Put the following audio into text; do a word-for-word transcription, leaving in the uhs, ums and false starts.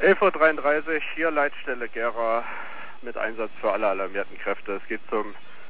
elf Uhr dreiunddreißig, hier Leitstelle Gera mit Einsatz für alle alarmierten Kräfte. Es geht zum